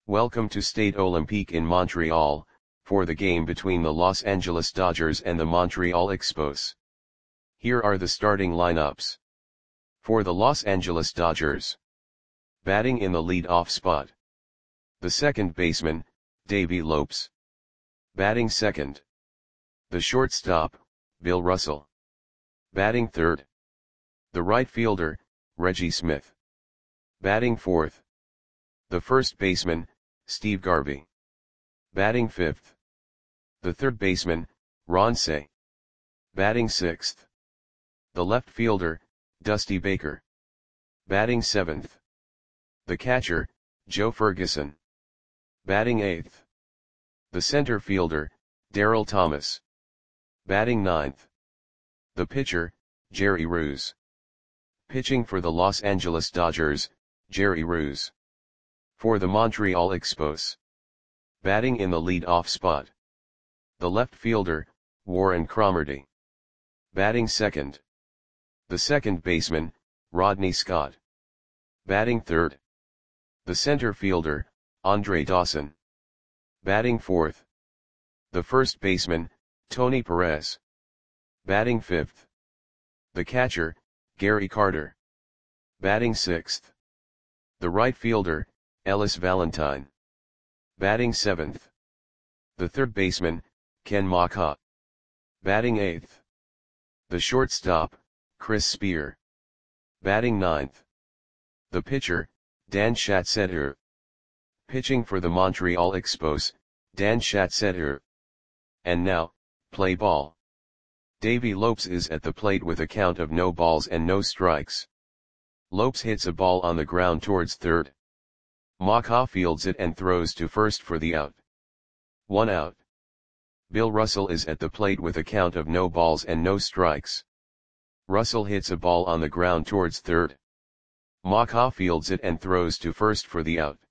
Welcome to Stade Olympique in Montreal, for the game between the Los Angeles Dodgers and the Montreal Expos. Here are the starting lineups. For the Los Angeles Dodgers. Batting in the lead-off spot. The second baseman, Davey Lopes. Batting second. The shortstop, Bill Russell. Batting third. The right fielder, Reggie Smith. Batting fourth. The first baseman, Steve Garvey. Batting fifth. The third baseman, Ron Cey. Batting sixth. The left fielder, Dusty Baker. Batting seventh. The catcher, Joe Ferguson. Batting eighth. The center fielder, Daryl Thomas. Batting ninth. The pitcher, Jerry Ruse. Pitching for the Los Angeles Dodgers, Jerry Ruse. For the Montreal Expos. Batting in the lead-off spot. The left fielder, Warren Cromartie. Batting second. The second baseman, Rodney Scott. Batting third. The center fielder, Andre Dawson. Batting fourth. The first baseman, Tony Perez. Batting fifth. The catcher, Gary Carter. Batting sixth. The right fielder, Ellis Valentine. Batting seventh. The third baseman, Ken Macha. Batting eighth. The shortstop, Chris Spear. Batting ninth. The pitcher, Dan Schatzeder. Pitching for the Montreal Expos, Dan Schatzeder. And now, play ball. Davey Lopes is at the plate with a count of no balls and no strikes. Lopes hits a ball on the ground towards third. Macha fields it and throws to first for the out. 1 out. Bill Russell is at the plate with a count of no balls and no strikes. Russell hits a ball on the ground towards third. Macha fields it and throws to first for the out.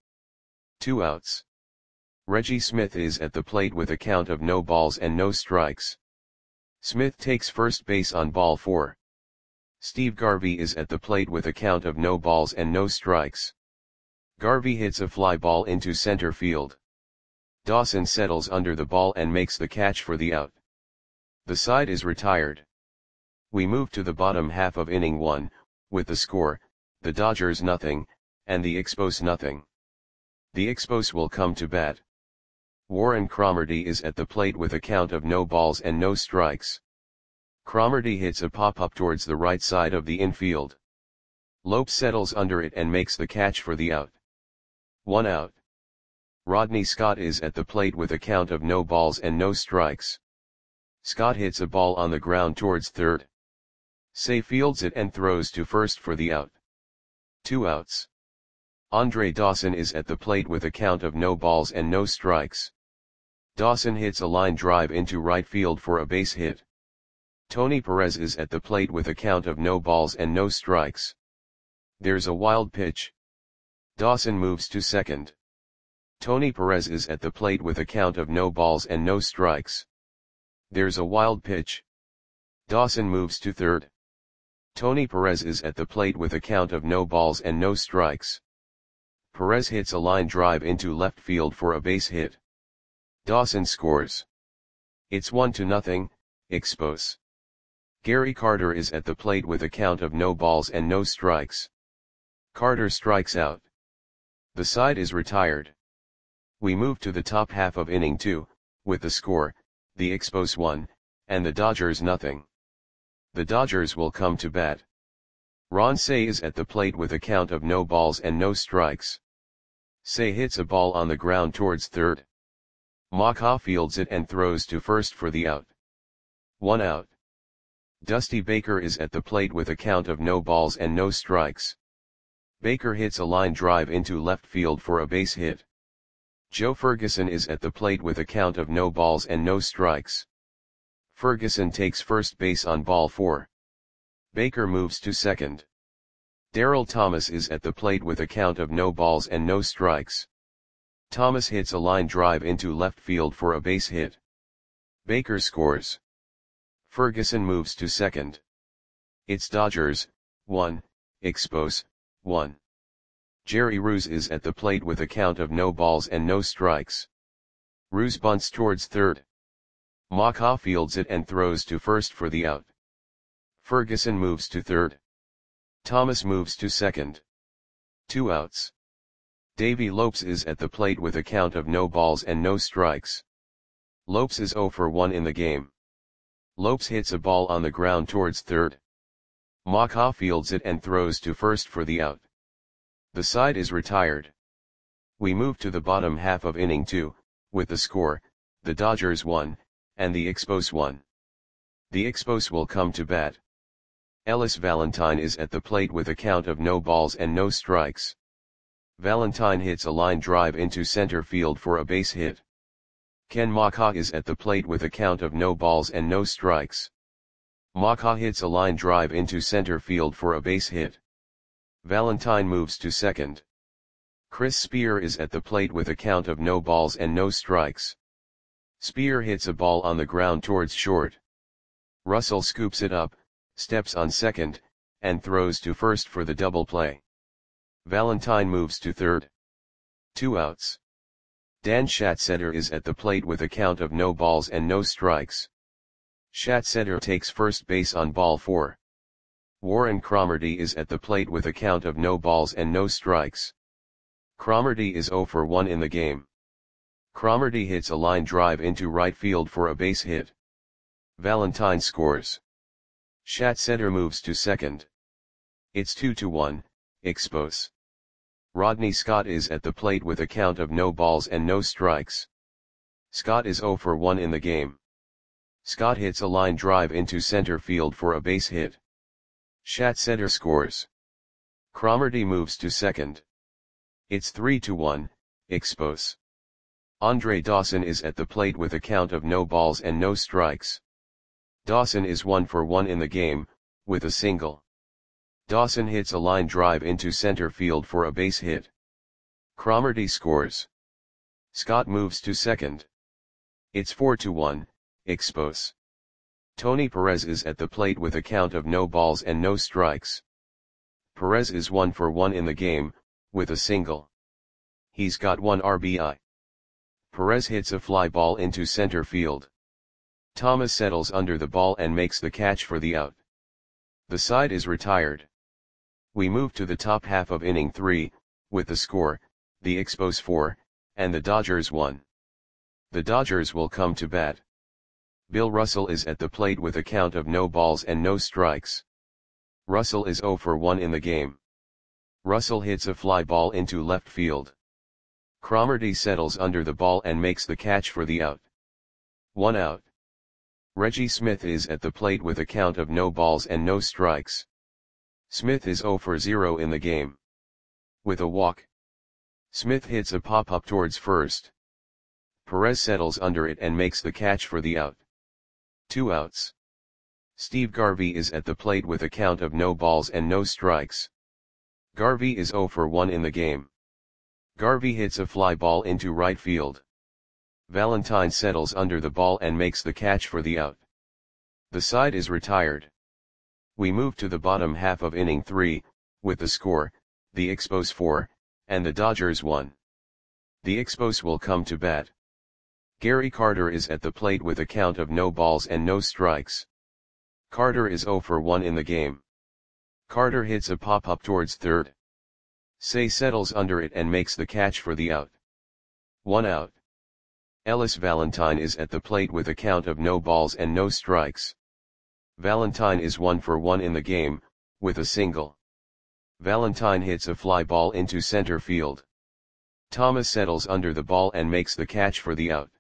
2 outs. Reggie Smith is at the plate with a count of no balls and no strikes. Smith takes first base on ball 4. Steve Garvey is at the plate with a count of no balls and no strikes. Garvey hits a fly ball into center field. Dawson settles under the ball and makes the catch for the out. The side is retired. We move to the bottom half of inning 1, with the score, the Dodgers nothing, and the Expos nothing. The Expos will come to bat. Warren Cromartie is at the plate with a count of no balls and no strikes. Cromartie hits a pop-up towards the right side of the infield. Lopes settles under it and makes the catch for the out. 1 out. Rodney Scott is at the plate with a count of no balls and no strikes. Scott hits a ball on the ground towards third. Cey fields it and throws to first for the out. 2 outs. Andre Dawson is at the plate with a count of no balls and no strikes. Dawson hits a line drive into right field for a base hit. Tony Perez is at the plate with a count of no balls and no strikes. There's a wild pitch. Dawson moves to second. Tony Perez is at the plate with a count of no balls and no strikes. There's a wild pitch. Dawson moves to third. Tony Perez is at the plate with a count of no balls and no strikes. Perez hits a line drive into left field for a base hit. Dawson scores. It's 1-0, Expos. Gary Carter is at the plate with a count of no balls and no strikes. Carter strikes out. The side is retired. We move to the top half of inning 2, with the score, the Expos 1, and the Dodgers nothing. The Dodgers will come to bat. Ron Cey is at the plate with a count of no balls and no strikes. Cey hits a ball on the ground towards third. Macha fields it and throws to first for the out. 1 out. Dusty Baker is at the plate with a count of no balls and no strikes. Baker hits a line drive into left field for a base hit. Joe Ferguson is at the plate with a count of no balls and no strikes. Ferguson takes first base on ball 4. Baker moves to second. Daryl Thomas is at the plate with a count of no balls and no strikes. Thomas hits a line drive into left field for a base hit. Baker scores. Ferguson moves to second. It's Dodgers, 1, Expos, 1. Jerry Ruse is at the plate with a count of no balls and no strikes. Ruse bunts towards third. Maka fields it and throws to first for the out. Ferguson moves to third. Thomas moves to second. 2 outs. Davy Lopes is at the plate with a count of no balls and no strikes. Lopes is 0 for 1 in the game. Lopes hits a ball on the ground towards third. Maka fields it and throws to first for the out. The side is retired. We move to the bottom half of inning 2, with the score, the Dodgers 1, and the Expos 1. The Expos will come to bat. Ellis Valentine is at the plate with a count of no balls and no strikes. Valentine hits a line drive into center field for a base hit. Ken Maka is at the plate with a count of no balls and no strikes. Maka hits a line drive into center field for a base hit. Valentine moves to second. Chris Spear is at the plate with a count of no balls and no strikes. Spear hits a ball on the ground towards short. Russell scoops it up, steps on second, and throws to first for the double play. Valentine moves to third. 2 outs. Dan Schatzeder is at the plate with a count of no balls and no strikes. Schatzeder takes first base on ball 4. Warren Cromartie is at the plate with a count of no balls and no strikes. Cromartie is 0 for 1 in the game. Cromartie hits a line drive into right field for a base hit. Valentine scores. Schatzeder moves to second. It's 2-1, Expos. Rodney Scott is at the plate with a count of no balls and no strikes. Scott is 0 for 1 in the game. Scott hits a line drive into center field for a base hit. Schatzeder scores. Cromartie moves to second. It's 3-1, Expos. Andre Dawson is at the plate with a count of no balls and no strikes. Dawson is 1 for 1 in the game, with a single. Dawson hits a line drive into center field for a base hit. Cromartie scores. Scott moves to second. It's 4-1, Expos. Tony Perez is at the plate with a count of no balls and no strikes. Perez is 1 for 1 in the game, with a single. He's got 1 RBI. Perez hits a fly ball into center field. Thomas settles under the ball and makes the catch for the out. The side is retired. We move to the top half of inning 3, with the score, the Expos 4, and the Dodgers 1. The Dodgers will come to bat. Bill Russell is at the plate with a count of no balls and no strikes. Russell is 0 for 1 in the game. Russell hits a fly ball into left field. Cromartie settles under the ball and makes the catch for the out. 1 out. Reggie Smith is at the plate with a count of no balls and no strikes. Smith is 0 for 0 in the game. With a walk. Smith hits a pop-up towards first. Perez settles under it and makes the catch for the out. 2 outs. Steve Garvey is at the plate with a count of no balls and no strikes. Garvey is 0 for 1 in the game. Garvey hits a fly ball into right field. Valentine settles under the ball and makes the catch for the out. The side is retired. We move to the bottom half of inning 3, with the score, the Expos 4, and the Dodgers 1. The Expos will come to bat. Gary Carter is at the plate with a count of no balls and no strikes. Carter is 0 for 1 in the game. Carter hits a pop-up towards third. Say settles under it and makes the catch for the out. 1 out. Ellis Valentine is at the plate with a count of no balls and no strikes. Valentine is 1 for 1 in the game, with a single. Valentine hits a fly ball into center field. Thomas settles under the ball and makes the catch for the out.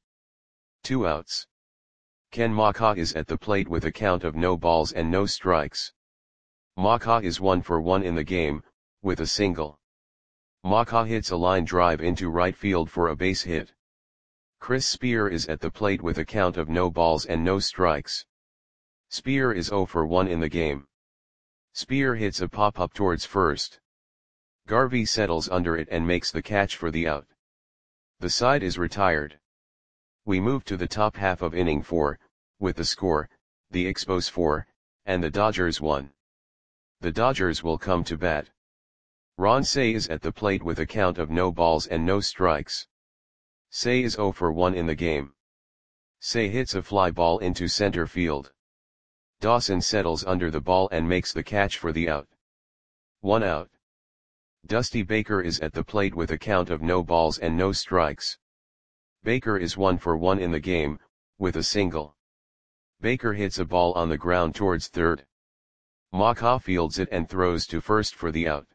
2 outs. Ken Maka is at the plate with a count of no balls and no strikes. Maka is 1 for 1 in the game, with a single. Maka hits a line drive into right field for a base hit. Chris Spear is at the plate with a count of no balls and no strikes. Spear is 0 for 1 in the game. Spear hits a pop-up towards first. Garvey settles under it and makes the catch for the out. The side is retired. We move to the top half of inning 4, with the score, the Expos 4, and the Dodgers 1. The Dodgers will come to bat. Ron Say is at the plate with a count of no balls and no strikes. Say is 0 for 1 in the game. Say hits a fly ball into center field. Dawson settles under the ball and makes the catch for the out. 1 out. Dusty Baker is at the plate with a count of no balls and no strikes. Baker is 1 for 1 in the game, with a single. Baker hits a ball on the ground towards third. Maka fields it and throws to first for the out.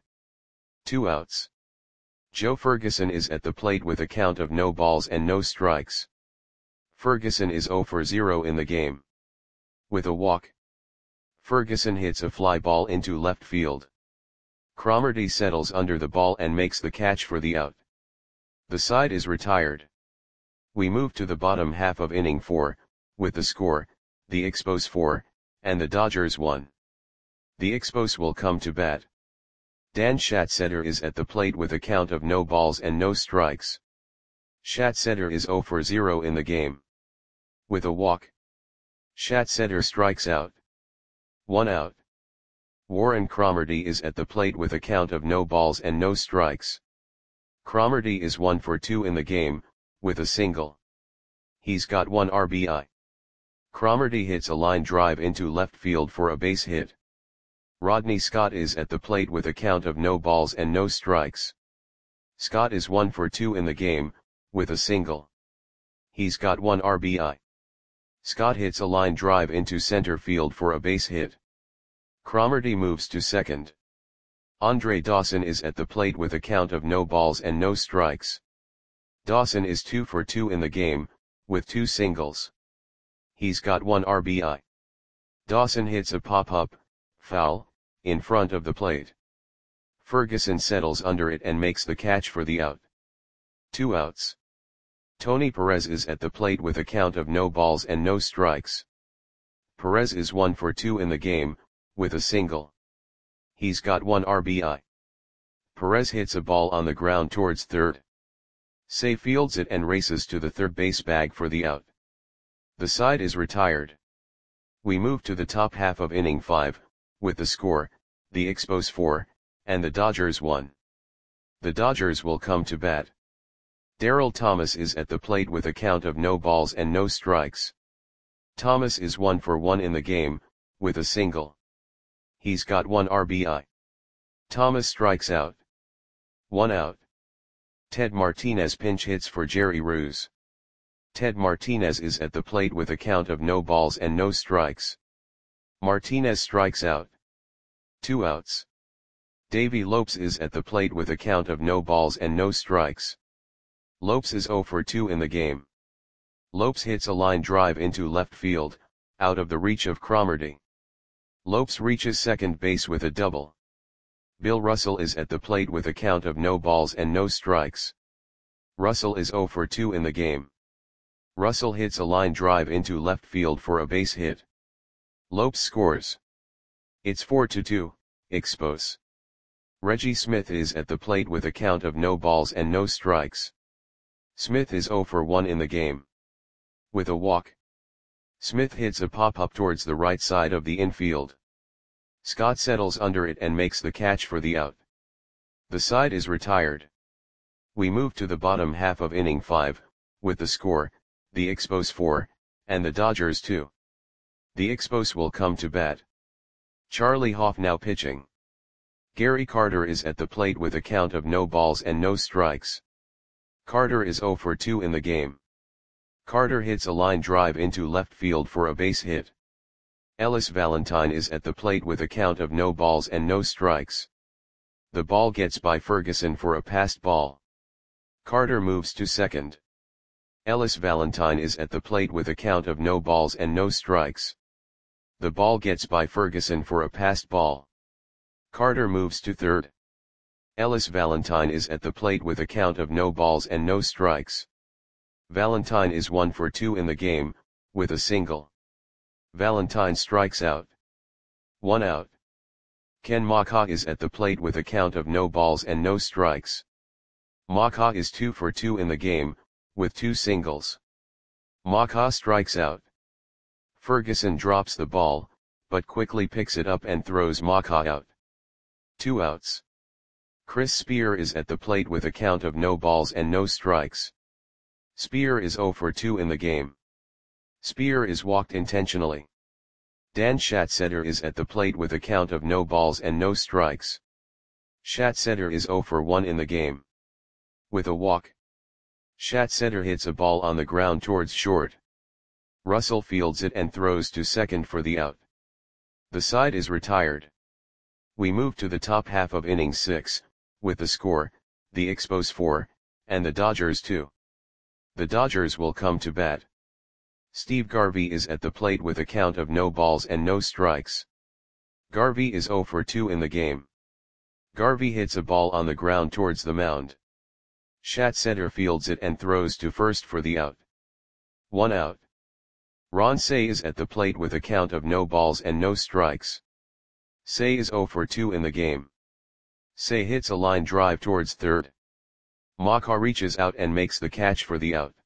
2 outs. Joe Ferguson is at the plate with a count of no balls and no strikes. Ferguson is 0 for 0 in the game. With a walk. Ferguson hits a fly ball into left field. Cromartie settles under the ball and makes the catch for the out. The side is retired. We move to the bottom half of inning 4, with the score, the Expos 4, and the Dodgers 1. The Expos will come to bat. Dan Schatzeder is at the plate with a count of no balls and no strikes. Schatzeder is 0 for 0 in the game. With a walk. Schatzeder strikes out. 1 out. Warren Cromartie is at the plate with a count of no balls and no strikes. Cromartie is 1 for 2 in the game, with a single. He's got 1 RBI. Cromartie hits a line drive into left field for a base hit. Rodney Scott is at the plate with a count of no balls and no strikes. Scott is 1 for 2 in the game, with a single. He's got 1 RBI. Scott hits a line drive into center field for a base hit. Cromartie moves to second. Andre Dawson is at the plate with a count of no balls and no strikes. Dawson is 2 for 2 in the game, with 2 singles. He's got 1 RBI. Dawson hits a pop-up, foul, in front of the plate. Ferguson settles under it and makes the catch for the out. 2 outs. Tony Perez is at the plate with a count of no balls and no strikes. Perez is 1 for 2 in the game, with a single. He's got 1 RBI. Perez hits a ball on the ground towards third. Say fields it and races to the third base bag for the out. The side is retired. We move to the top half of inning 5, with the score, the Expos 4, and the Dodgers 1. The Dodgers will come to bat. Darryl Thomas is at the plate with a count of no balls and no strikes. Thomas is 1 for 1 in the game, with a single. He's got 1 RBI. Thomas strikes out. 1 out. Ted Martinez pinch hits for Jerry Ruse. Ted Martinez is at the plate with a count of no balls and no strikes. Martinez strikes out. 2 outs. Davey Lopes is at the plate with a count of no balls and no strikes. Lopes is 0 for 2 in the game. Lopes hits a line drive into left field, out of the reach of Cromartie. Lopes reaches second base with a double. Bill Russell is at the plate with a count of no balls and no strikes. Russell is 0 for 2 in the game. Russell hits a line drive into left field for a base hit. Lopes scores. It's 4-2, Expos. Reggie Smith is at the plate with a count of no balls and no strikes. Smith is 0 for 1 in the game. With a walk. Smith hits a pop-up towards the right side of the infield. Scott settles under it and makes the catch for the out. The side is retired. We move to the bottom half of inning 5, with the score, the Expos 4, and the Dodgers 2. The Expos will come to bat. Charlie Hoff now pitching. Gary Carter is at the plate with a count of no balls and no strikes. Carter is 0 for 2 in the game. Carter hits a line drive into left field for a base hit. Ellis Valentine is at the plate with a count of no balls and no strikes. The ball gets by Ferguson for a passed ball. Carter moves to second. Ellis Valentine is at the plate with a count of no balls and no strikes. The ball gets by Ferguson for a passed ball. Carter moves to third. Ellis Valentine is at the plate with a count of no balls and no strikes. Valentine is 1 for 2 in the game, with a single. Valentine strikes out. 1 out. Ken Maka is at the plate with a count of no balls and no strikes. Maka is 2 for 2 in the game, with 2 singles. Maka strikes out. Ferguson drops the ball, but quickly picks it up and throws Maka out. 2 outs. Chris Spear is at the plate with a count of no balls and no strikes. Spear is 0 for 2 in the game. Spear is walked intentionally. Dan Schatzeder is at the plate with a count of no balls and no strikes. Schatzeder is 0 for 1 in the game. With a walk. Schatzeder hits a ball on the ground towards short. Russell fields it and throws to second for the out. The side is retired. We move to the top half of inning 6, with the score, the Expos 4, and the Dodgers 2. The Dodgers will come to bat. Steve Garvey is at the plate with a count of no balls and no strikes. Garvey is 0 for 2 in the game. Garvey hits a ball on the ground towards the mound. Schatzeder fields it and throws to first for the out. 1 out. Ron Cey is at the plate with a count of no balls and no strikes. Cey is 0 for 2 in the game. Cey hits a line drive towards third. Maka reaches out and makes the catch for the out.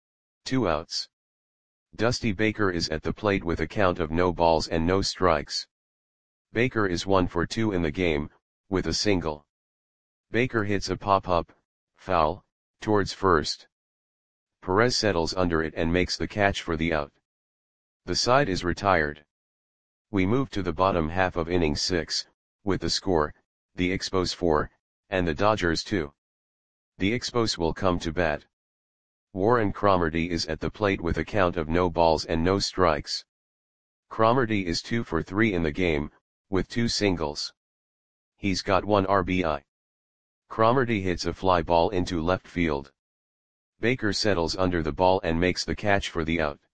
2 outs. Dusty Baker is at the plate with a count of no balls and no strikes. Baker is 1 for 2 in the game, with a single. Baker hits a pop-up, foul, towards first. Perez settles under it and makes the catch for the out. The side is retired. We move to the bottom half of inning 6, with the score, the Expos 4, and the Dodgers 2. The Expos will come to bat. Warren Cromartie is at the plate with a count of no balls and no strikes. Cromartie is 2 for 3 in the game, with 2 singles. He's got 1 RBI. Cromartie hits a fly ball into left field. Baker settles under the ball and makes the catch for the out.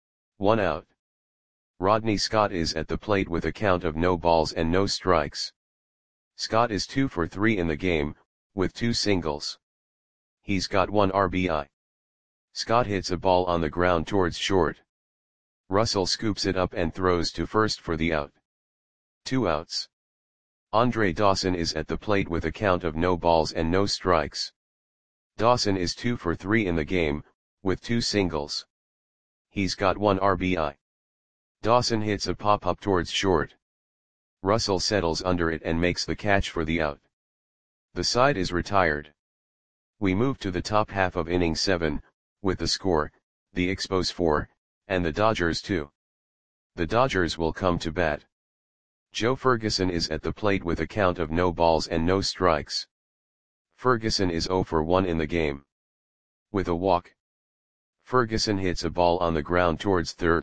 1 out. Rodney Scott is at the plate with a count of no balls and no strikes. Scott is 2 for 3 in the game, with 2 singles. He's got 1 RBI. Scott hits a ball on the ground towards short. Russell scoops it up and throws to first for the out. 2 outs. Andre Dawson is at the plate with a count of no balls and no strikes. Dawson is 2 for 3 in the game, with 2 singles. He's got 1 RBI. Dawson hits a pop-up towards short. Russell settles under it and makes the catch for the out. The side is retired. We move to the top half of inning 7, with the score, the Expos 4, and the Dodgers 2. The Dodgers will come to bat. Joe Ferguson is at the plate with a count of no balls and no strikes. Ferguson is 0 for 1 in the game. With a walk. Ferguson hits a ball on the ground towards third.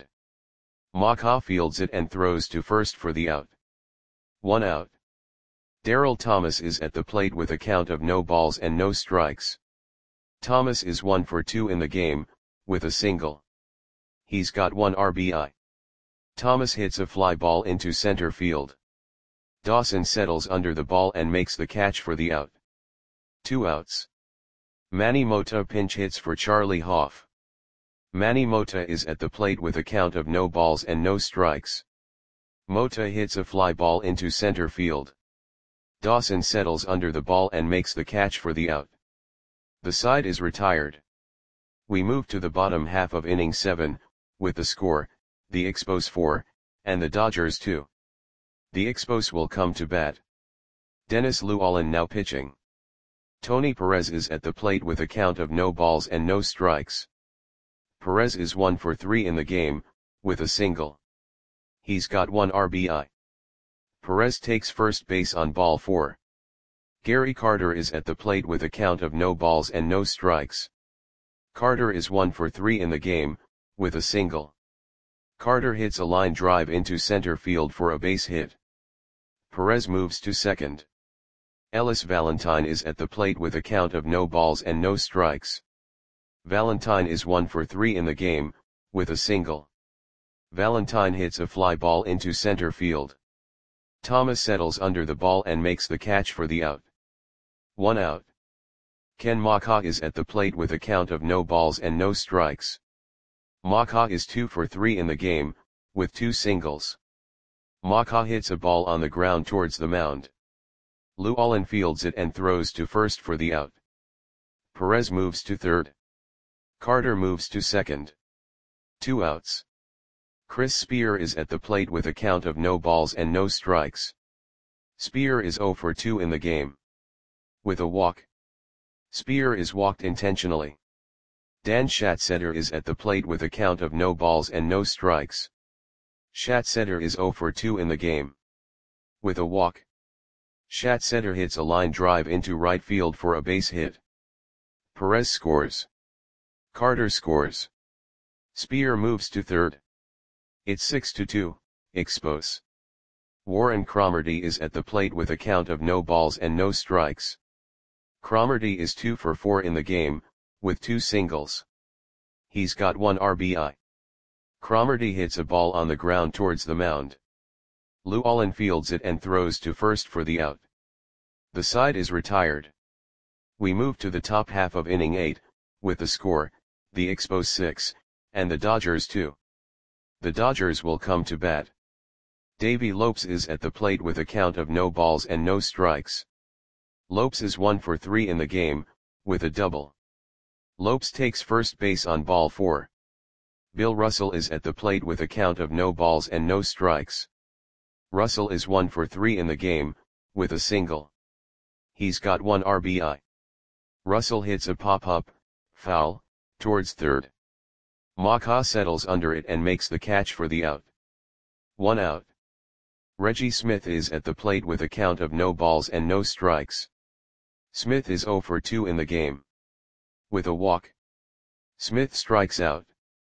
Maka fields it and throws to first for the out. 1 out. Darryl Thomas is at the plate with a count of no balls and no strikes. Thomas is 1 for 2 in the game, with a single. He's got 1 RBI. Thomas hits a fly ball into center field. Dawson settles under the ball and makes the catch for the out. 2 outs. Manny Mota pinch hits for Charlie Hoff. Manny Mota is at the plate with a count of no balls and no strikes. Mota hits a fly ball into center field. Dawson settles under the ball and makes the catch for the out. The side is retired. We move to the bottom half of inning 7, with the score, the Expos 4, and the Dodgers 2. The Expos will come to bat. Dennis Llewellyn now pitching. Tony Perez is at the plate with a count of no balls and no strikes. Perez is 1 for 3 in the game, with a single. He's got 1 RBI. Perez takes first base on ball 4. Gary Carter is at the plate with a count of no balls and no strikes. Carter is 1 for 3 in the game, with a single. Carter hits a line drive into center field for a base hit. Perez moves to second. Ellis Valentine is at the plate with a count of no balls and no strikes. Valentine is 1 for 3 in the game, with a single. Valentine hits a fly ball into center field. Thomas settles under the ball and makes the catch for the out. 1 out. Ken Maka is at the plate with a count of no balls and no strikes. Maka is 2 for 3 in the game, with 2 singles. Maka hits a ball on the ground towards the mound. Llewellyn fields it and throws to first for the out. Perez moves to third. Carter moves to second. 2 outs. Chris Spear is at the plate with a count of no balls and no strikes. Spear is 0 for 2 in the game. with a walk. Spear is walked intentionally. Dan Schatzeder is at the plate with a count of no balls and no strikes. Schatzeder is 0 for 2 in the game. With a walk. Schatzeder hits a line drive into right field for a base hit. Perez scores. Carter scores. Spear moves to third. It's 6-2, Expos. Warren Cromartie is at the plate with a count of no balls and no strikes. Cromartie is 2 for 4 in the game, with 2 singles. He's got 1 RBI. Cromartie hits a ball on the ground towards the mound. Llewellyn fields it and throws to first for the out. The side is retired. We move to the top half of inning 8, with the score, the Expos 6, and the Dodgers 2. The Dodgers will come to bat. Davey Lopes is at the plate with a count of no balls and no strikes. Lopes is 1 for 3 in the game, with a double. Lopes takes first base on ball 4. Bill Russell is at the plate with a count of no balls and no strikes. Russell is 1 for 3 in the game, with a single. He's got 1 RBI. Russell hits a pop-up, foul, towards third. Maka settles under it and makes the catch for the out. 1 out. Reggie Smith is at the plate with a count of no balls and no strikes. Smith is 0 for 2 in the game. With a walk. Smith strikes out.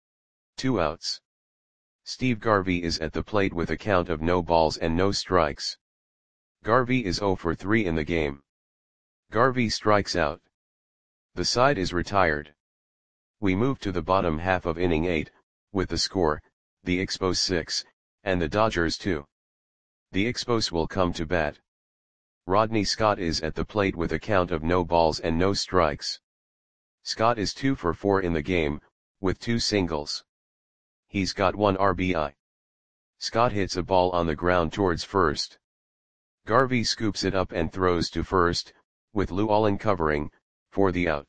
2 outs. Steve Garvey is at the plate with a count of no balls and no strikes. Garvey is 0 for 3 in the game. Garvey strikes out. The side is retired. We move to the bottom half of inning 8, with the score, the Expos 6, and the Dodgers 2. The Expos will come to bat. Rodney Scott is at the plate with a count of no balls and no strikes. Scott is 2 for 4 in the game, with 2 singles. He's got 1 RBI. Scott hits a ball on the ground towards first. Garvey scoops it up and throws to first, with Llewellyn covering, for the out.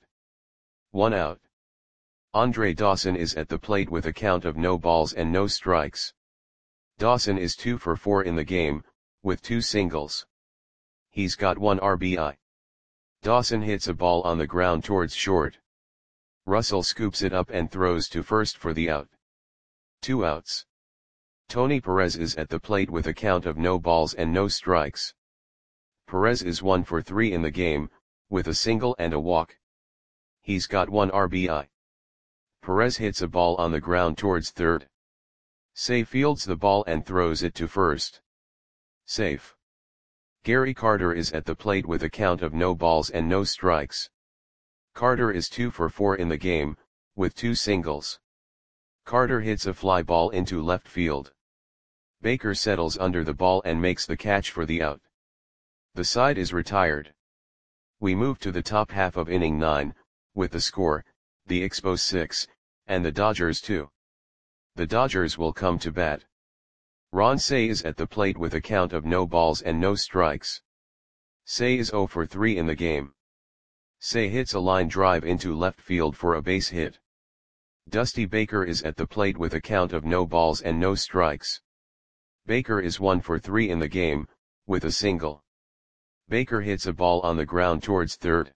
1 out. Andre Dawson is at the plate with a count of no balls and no strikes. Dawson is 2 for 4 in the game, with 2 singles. He's got 1 RBI. Dawson hits a ball on the ground towards short. Russell scoops it up and throws to first for the out. 2 outs. Tony Perez is at the plate with a count of no balls and no strikes. Perez is 1 for 3 in the game, with a single and a walk. He's got 1 RBI. Perez hits a ball on the ground towards third. Say fields the ball and throws it to first. Safe. Gary Carter is at the plate with a count of no balls and no strikes. Carter is 2 for 4 in the game, with 2 singles. Carter hits a fly ball into left field. Baker settles under the ball and makes the catch for the out. The side is retired. We move to the top half of inning 9, with the score, the Expos 6, and the Dodgers 2. The Dodgers will come to bat. Ron Cey is at the plate with a count of no balls and no strikes. Cey is 0 for 3 in the game. Cey hits a line drive into left field for a base hit. Dusty Baker is at the plate with a count of no balls and no strikes. Baker is 1 for 3 in the game, with a single. Baker hits a ball on the ground towards third.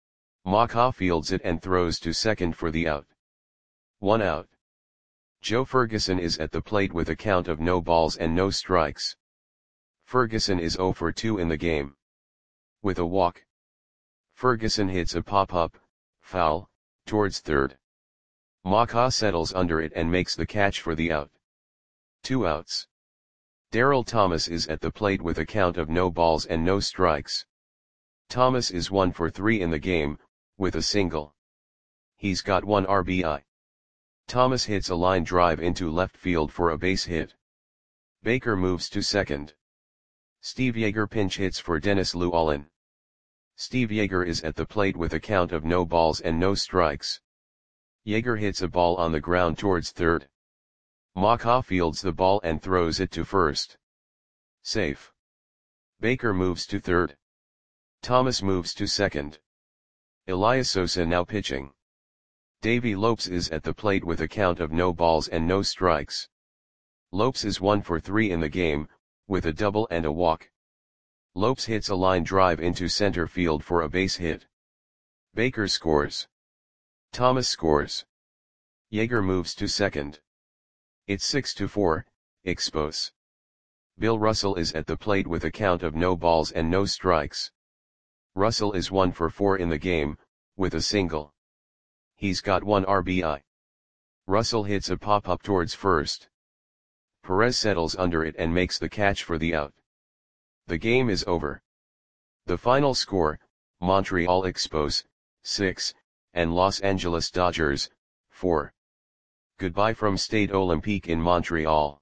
Maka fields it and throws to second for the out. 1 out. Joe Ferguson is at the plate with a count of no balls and no strikes. Ferguson is 0 for 2 in the game. With a walk. Ferguson hits a pop-up, foul, towards third. Maka settles under it and makes the catch for the out. 2 outs. Darryl Thomas is at the plate with a count of no balls and no strikes. Thomas is 1 for 3 in the game, with a single. He's got 1 RBI. Thomas hits a line drive into left field for a base hit. Baker moves to second. Steve Yeager pinch hits for Dennis Llewellyn. Steve Yeager is at the plate with a count of no balls and no strikes. Yeager hits a ball on the ground towards third. Maka fields the ball and throws it to first. Safe. Baker moves to third. Thomas moves to second. Elias Sosa now pitching. Davey Lopes is at the plate with a count of no balls and no strikes. Lopes is 1 for 3 in the game, with a double and a walk. Lopes hits a line drive into center field for a base hit. Baker scores. Thomas scores. Yeager moves to second. It's 6-4, Expos. Bill Russell is at the plate with a count of no balls and no strikes. Russell is 1 for 4 in the game, with a single. He's got 1 RBI. Russell hits a pop-up towards first. Perez settles under it and makes the catch for the out. The game is over. The final score, Montreal Expos, 6, and Los Angeles Dodgers, 4. Goodbye from Stade Olympique in Montreal.